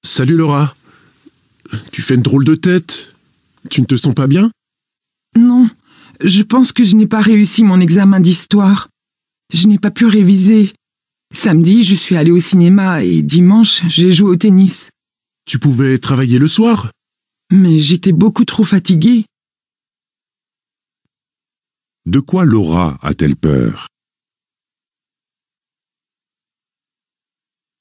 Salut Laura. Tu fais une drôle de tête. Tu ne te sens pas bien? Non, je pense que je n'ai pas réussi mon examen d'histoire. Je n'ai pas pu réviser. Samedi, je suis allée au cinéma et dimanche, j'ai joué au tennis. Tu pouvais travailler le soir? Mais j'étais beaucoup trop fatiguée. De quoi Laura a-t-elle peur?